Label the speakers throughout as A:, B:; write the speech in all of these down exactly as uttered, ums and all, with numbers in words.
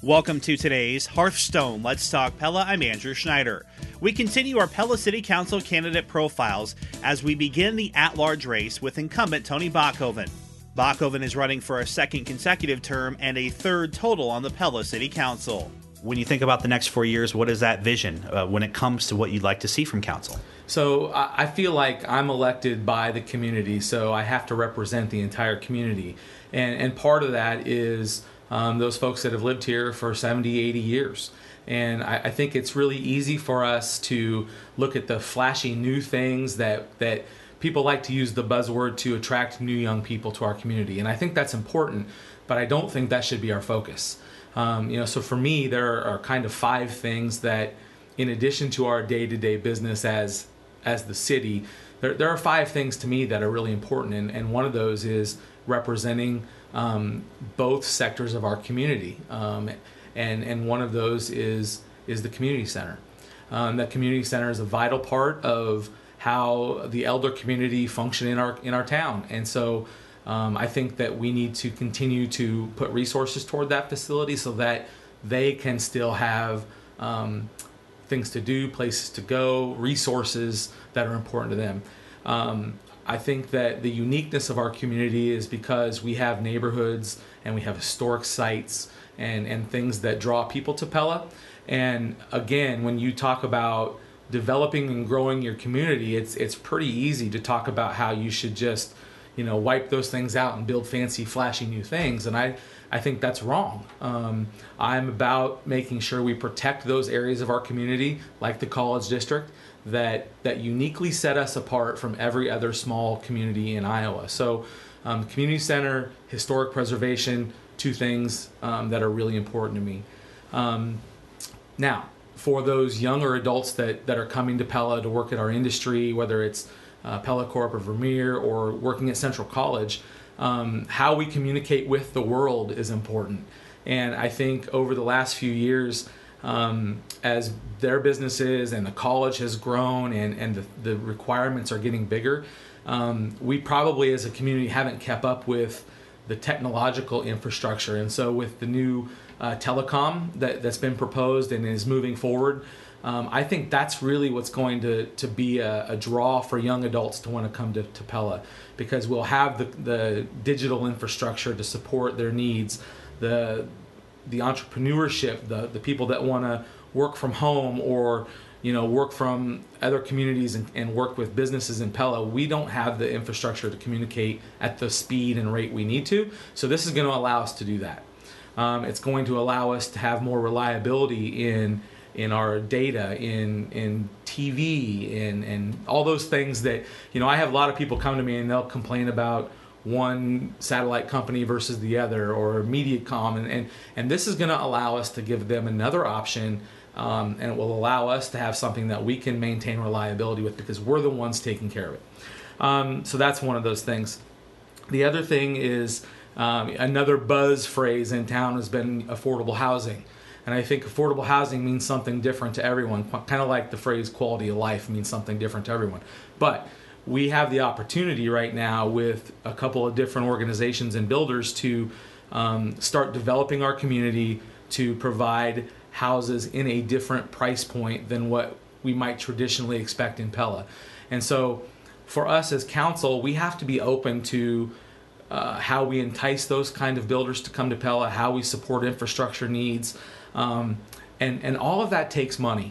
A: Welcome to today's Hearthstone Let's Talk Pella. I'm Andrew Schneider. We continue our Pella City Council candidate profiles as we begin the at-large race with incumbent Tony Bachhoven. Bachhoven is running for a second consecutive term and a third total on the Pella City Council. When you think about the next four years, what is that vision uh, when it comes to what you'd like to see from council?
B: So I feel like I'm elected by the community, so I have to represent the entire community. And, and part of that is um, those folks that have lived here for seventy, eighty years. And I, I think it's really easy for us to look at the flashy new things that, that people like to use the buzzword to attract new young people to our community. And I think that's important, but I don't think that should be our focus. Um, you know, so for me, there are kind of five things that, in addition to our day-to-day business as as the city, there, there are five things to me that are really important, and, and one of those is representing um, both sectors of our community, um, and and one of those is is the community center. Um, that community center is a vital part of how the elder community function in our in our town, and so um, I think that we need to continue to put resources toward that facility so that they can still have um, things to do, places to go, resources that are important to them. Um, I think that the uniqueness of our community is because we have neighborhoods and we have historic sites and, and things that draw people to Pella. And again, when you talk about developing and growing your community, it's it's pretty easy to talk about how you should just, you know, wipe those things out and build fancy, flashy new things. And I, I think that's wrong. Um, I'm about making sure we protect those areas of our community, like the College District, that that uniquely set us apart from every other small community in Iowa. So um, community center, historic preservation, two things um, that are really important to me. Um, now, for those younger adults that, that are coming to Pella to work at our industry, whether it's uh, Pella Corp or Vermeer or working at Central College, um, how we communicate with the world is important. And I think over the last few years, um, as their businesses and the college has grown and, and the, the requirements are getting bigger, um, we probably as a community haven't kept up with the technological infrastructure. And so with the new uh, telecom that, that's been proposed and is moving forward, um, I think that's really what's going to, to be a, a draw for young adults to want to come to, to Pella, because we'll have the, the digital infrastructure to support their needs, the the entrepreneurship, the, the people that want to work from home or, you know, work from other communities and, and work with businesses in Pella. We don't have the infrastructure to communicate at the speed and rate we need to. So this is going to allow us to do that. Um, it's going to allow us to have more reliability in in our data, in in T V, in and all those things that, you know, I have a lot of people come to me and they'll complain about one satellite company versus the other, or MediaCom, and and, and this is going to allow us to give them another option, um, and it will allow us to have something that we can maintain reliability with because we're the ones taking care of it. Um, so that's one of those things. The other thing is um, another buzz phrase in town has been affordable housing. And I think affordable housing means something different to everyone, kind of like the phrase quality of life means something different to everyone. But we have the opportunity right now with a couple of different organizations and builders to um, start developing our community to provide houses in a different price point than what we might traditionally expect in Pella. And so for us as council, we have to be open to uh, how we entice those kind of builders to come to Pella, how we support infrastructure needs, um, and, and all of that takes money.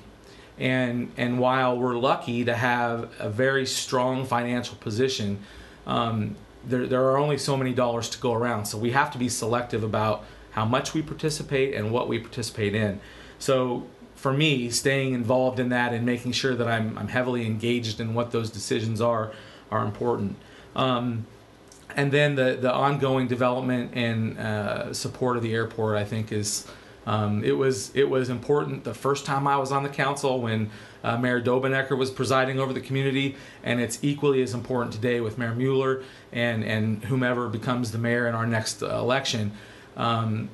B: And and while we're lucky to have a very strong financial position, um, there there are only so many dollars to go around. So we have to be selective about how much we participate and what we participate in. So for me, staying involved in that and making sure that I'm I'm heavily engaged in what those decisions are are important. Um, and then the the ongoing development and uh, support of the airport, I think, is. Um, it was it was important the first time I was on the council when uh, Mayor Dobenecker was presiding over the community, and it's equally as important today with Mayor Mueller and, and whomever becomes the mayor in our next uh, election. Um,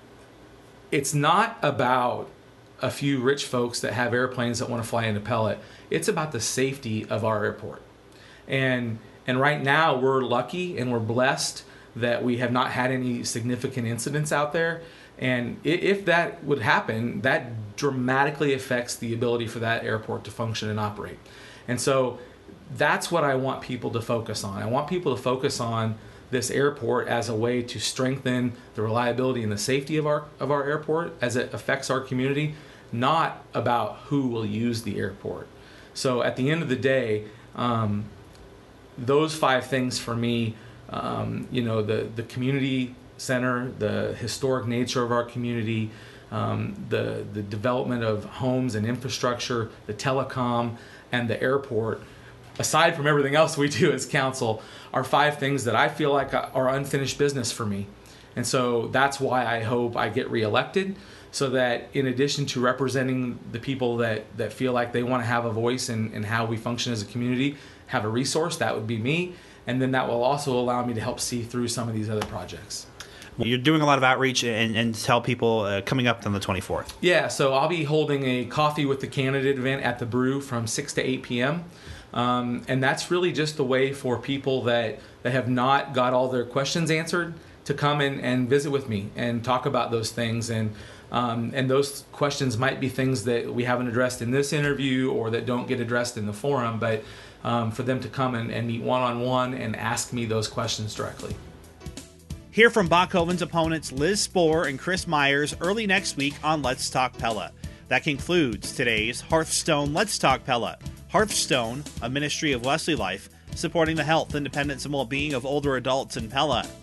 B: it's not about a few rich folks that have airplanes that want to fly into Pella. It's about the safety of our airport. And and right now we're lucky and we're blessed that we have not had any significant incidents out there. And if that would happen, that dramatically affects the ability for that airport to function and operate. And so that's what I want people to focus on. I want people to focus on this airport as a way to strengthen the reliability and the safety of our of our airport as it affects our community, not about who will use the airport. So at the end of the day, um, those five things for me, um, you know, the, the community center, the historic nature of our community, um, the, the development of homes and infrastructure, the telecom, and the airport, aside from everything else we do as council, are five things that I feel like are unfinished business for me. And so that's why I hope I get reelected, so that in addition to representing the people that, that feel like they want to have a voice in, in how we function as a community, have a resource, that would be me. And then that will also allow me to help see through some of these other projects.
A: You're doing a lot of outreach and, and tell people uh, coming up on the twenty-fourth.
B: Yeah, so I'll be holding a Coffee with the Candidate event at the Brew from six to eight p.m. Um, and that's really just a way for people that, that have not got all their questions answered to come in and visit with me and talk about those things. And um, and those questions might be things that we haven't addressed in this interview or that don't get addressed in the forum, but um, for them to come and, and meet one-on-one and ask me those questions directly.
A: Hear from Bachhoven's opponents Liz Spohr and Chris Myers early next week on Let's Talk Pella. That concludes today's Hearthstone Let's Talk Pella. Hearthstone, a ministry of Wesley Life, supporting the health, independence, and well-being of older adults in Pella.